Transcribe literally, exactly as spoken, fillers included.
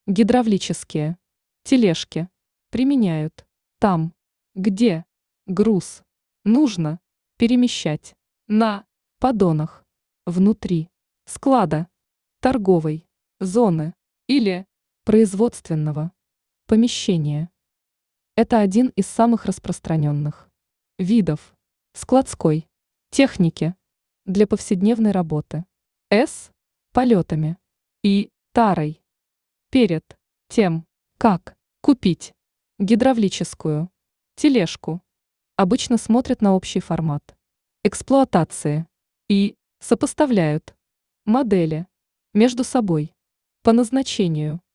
Гидравлические тележки применяют там, где груз нужно перемещать на поддонах внутри склада, торговой зоны или производственного помещения. Это один из самых распространенных видов складской техники для повседневной работы с полетами и тарой. Перед тем, как купить гидравлическую тележку, обычно смотрят на общий формат эксплуатации и сопоставляют модели между собой по назначению.